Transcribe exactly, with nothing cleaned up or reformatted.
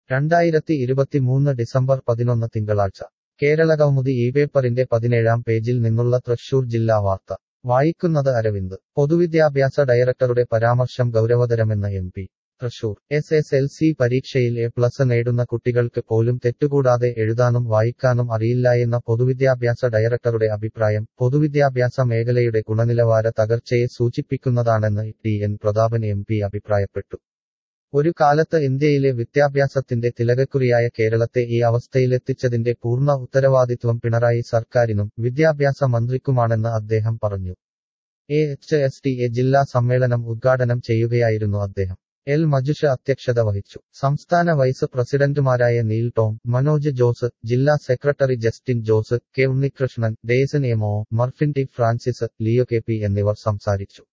രണ്ടായിരത്തി ഇരുപത്തിമൂന്ന് ഡിസംബർ പതിനൊന്ന് തിങ്കളാഴ്ച കേരളകൗമുദി ഈ പേപ്പറിന്റെ പതിനേഴാം പേജിൽ നിന്നുള്ള തൃശൂർ ജില്ലാ വാർത്ത വായിക്കുന്നത് അരവിന്ദ് പൊതുവിദ്യാഭ്യാസ ഡയറക്ടറുടെ പരാമർശം ഗൗരവതരമെന്ന് M P Thrissur S S L C പരീക്ഷയിൽ എ പ്ലസ് നേടുന്ന കുട്ടികൾക്ക് പോലും തെറ്റുകൂടാതെ എഴുതാനും വായിക്കാനും അറിയില്ലായെന്ന പൊതുവിദ്യാഭ്യാസ ഡയറക്ടറുടെ അഭിപ്രായം പൊതുവിദ്യാഭ്യാസ മേഖലയുടെ ഗുണനിലവാര തകർച്ചയെ സൂചിപ്പിക്കുന്നതാണെന്ന് T N Prathapan M P അഭിപ്രായപ്പെട്ടു. ഒരു കാലത്ത് ഇന്ത്യയിലെ വിദ്യാഭ്യാസത്തിന്റെ തിലകക്കുറിയായ കേരളത്തെ ഈ അവസ്ഥയിലെത്തിച്ചതിന്റെ പൂർണ്ണ ഉത്തരവാദിത്വം പിണറായി സർക്കാരിനും വിദ്യാഭ്യാസ മന്ത്രിക്കുമാണെന്ന് അദ്ദേഹം പറഞ്ഞു. A H S T A ജില്ലാ സമ്മേളനം ഉദ്ഘാടനം ചെയ്യുകയായിരുന്നു അദ്ദേഹം. എൽ മജുഷ അധ്യക്ഷത വഹിച്ചു. സംസ്ഥാന വൈസ് പ്രസിഡന്റുമാരായ നീൽ ടോം, മനോജ് ജോസ്, ജില്ലാ secretary Justin Jose, K Unnikrishnan, Dason M O, Murphin T Francis, Leo K P എന്നിവർ സംസാരിച്ചു.